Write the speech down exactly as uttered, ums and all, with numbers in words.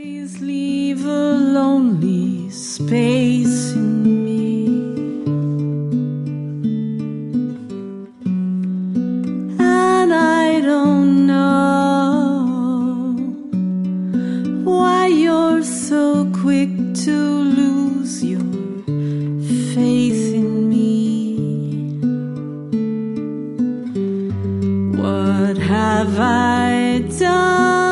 Please leave a lonely space in me, and I don't know why you're so quick to lose your faith in me. What have I done?